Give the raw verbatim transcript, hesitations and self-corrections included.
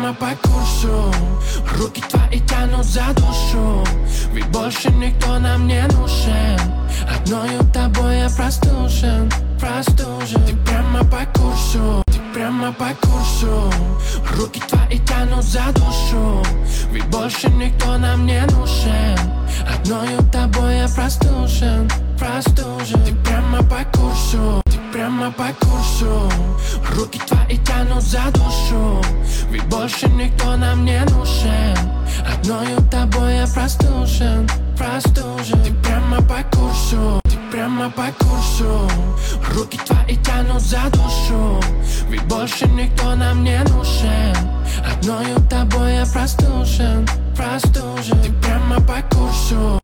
прямо по курсу. Руки твои тянут за душу, ведь больше никто нам не нужен. Одною тобой я простужен, простужен. Ты прямо по курсу, ты прямо по курсу. Руки твои тянут за душу, ведь больше никто нам не нужен. Одною тобой я простужен, простужен. Ты прямо по курсу, ты прямо по курсу. Руки твои тянут за душу, ведь больше никто нам не нужен. Одною тобой я простужен, простужен. Ты прямо по курсу, ты прямо по курсу. Руки твои тянут за душу, ведь больше никто нам не нужен. Одною тобой я простужен, простужен. Ты прямо по курсу.